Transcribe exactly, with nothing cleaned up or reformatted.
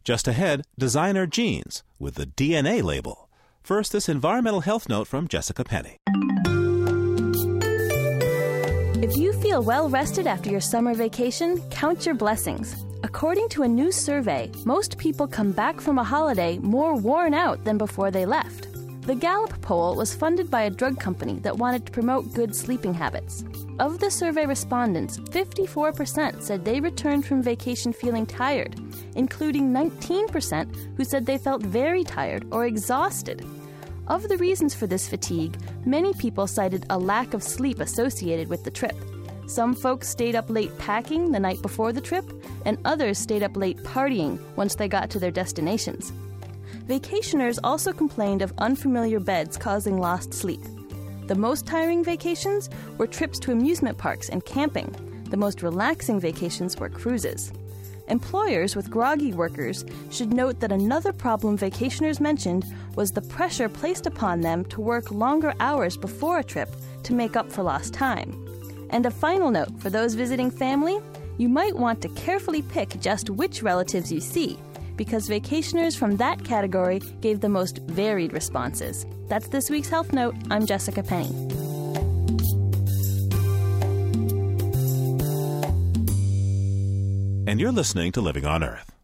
Just ahead, designer jeans with the D N A label. First, this environmental health note from Jessica Penny. If you feel well-rested after your summer vacation, count your blessings. According to a new survey, most people come back from a holiday more worn out than before they left. The Gallup poll was funded by a drug company that wanted to promote good sleeping habits. Of the survey respondents, fifty-four percent said they returned from vacation feeling tired, including nineteen percent who said they felt very tired or exhausted. Of the reasons for this fatigue, many people cited a lack of sleep associated with the trip. Some folks stayed up late packing the night before the trip, and others stayed up late partying once they got to their destinations. Vacationers also complained of unfamiliar beds causing lost sleep. The most tiring vacations were trips to amusement parks and camping. The most relaxing vacations were cruises. Employers with groggy workers should note that another problem vacationers mentioned was the pressure placed upon them to work longer hours before a trip to make up for lost time. And a final note for those visiting family, you might want to carefully pick just which relatives you see, because vacationers from that category gave the most varied responses. That's this week's Health Note. I'm Jessica Penny. And you're listening to Living on Earth.